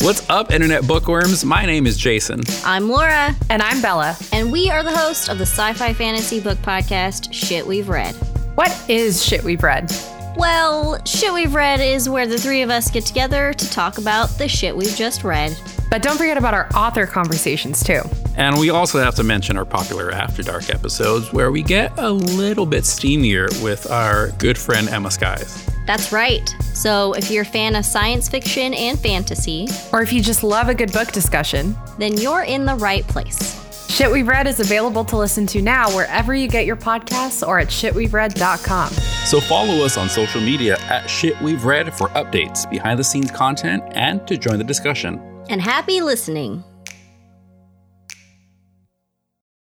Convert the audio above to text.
What's up, Internet Bookworms? My name is Jason. I'm Laura. And I'm Bella. And we are the hosts of the sci-fi fantasy book podcast, Shit We've Read. What is Shit We've Read? Well, Shit We've Read is where the three of us get together to talk about the shit we've just read. But don't forget about our author conversations, too. And we also have to mention our popular After Dark episodes where we get a little bit steamier with our good friend Emma Skies. That's right. So if you're a fan of science fiction and fantasy, or if you just love a good book discussion, then you're in the right place. Shit We've Read is available to listen to now wherever you get your podcasts or at shitwe'veread.com. So follow us on social media at Shit We've Read for updates, behind the scenes content, and to join the discussion. And happy listening.